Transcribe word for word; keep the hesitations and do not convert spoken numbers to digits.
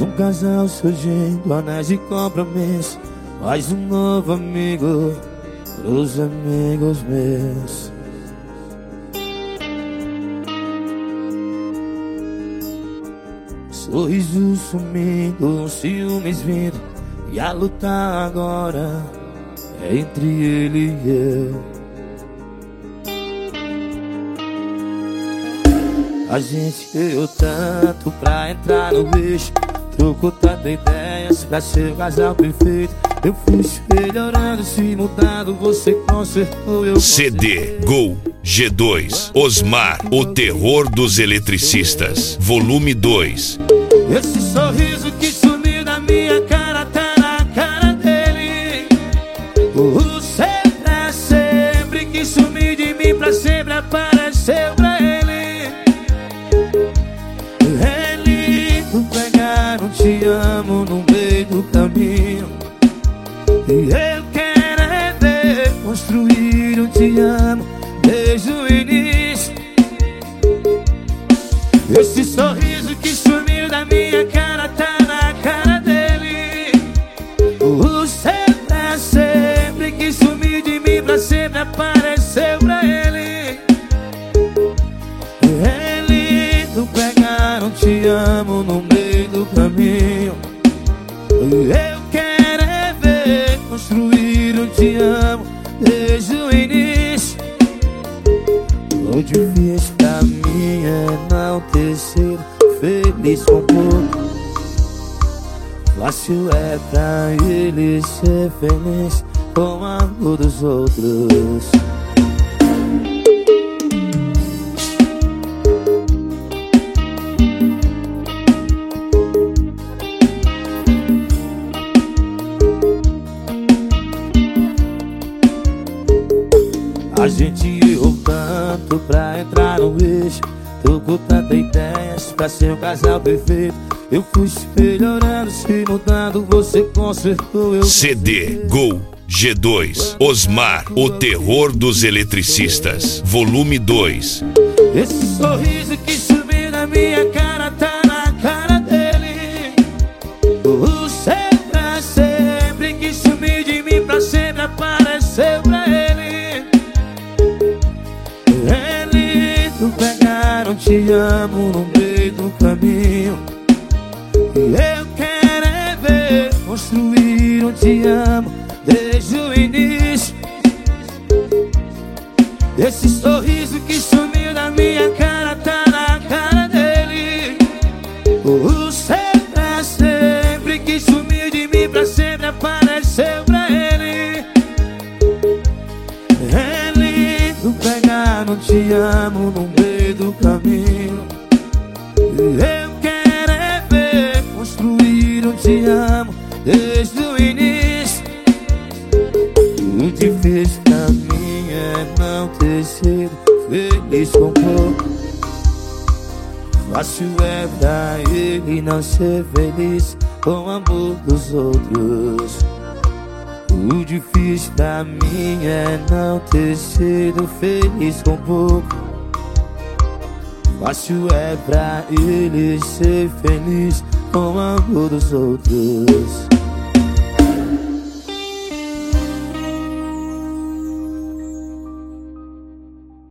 Mais um casal surgindo, anéis de compromisso. Mais um novo amigo pros amigos meus. Sorriso sumindo, ciúmes vindo, e a luta agora é entre ele e eu. A gente deu tanto pra entrar no bicho, trocou tantas ideias pra ser o casal perfeito. Eu fui se melhorando, se mudando, você consertou, eu C D Gol G dois Osmar, o terror dos eletricistas, volume dois. Esse sorriso que sumiu da minha cara tá na cara dele. O ser pra sempre que sumiu de mim pra sempre apareceu pra ele. É lindo pegar um te amo no meio do caminho, e eu quero é ver construir um te amo desde o início. Esse sorriso que sumiu da minha cara tá na cara dele. O ser pra sempre que sumiu de mim pra sempre apareceu pra ele. É lindo pegar um te amo no meio do caminho, eu quero é ver construir um te amo desde o início. O difícil pra mim é não ter sido feliz com pouco. Fácil é pra ele ser feliz com o amor dos outros. A gente errou tanto pra entrar no eixo, trocou tantas ideias pra ser um casal perfeito. Eu fui se melhorando, se mudando, você consertou, eu... C D Gol G dois Osmar, o terror dos eletricistas, volume dois. Esse sorriso que sumiu na minha cara tá na cara dele. O ser pra sempre que sumiu de mim pra sempre apareceu pra ele. É lindo pegar um te amo no meio do caminho, eu quero é ver construir um te amo desde o início. Esse sorriso que sumiu da minha cara tá na cara dele. O ser pra sempre que sumiu de mim pra sempre apareceu pra ele. É lindo pegar um te amo no meio do caminho, eu quero é ver construir um te amo desde o início. O difícil pra mim é não ter sido feliz com pouco. Fácil é pra ele não ser feliz com o amor dos outros. O difícil pra mim é não ter sido feliz com pouco. Fácil é pra ele ser feliz com o amor dos outros.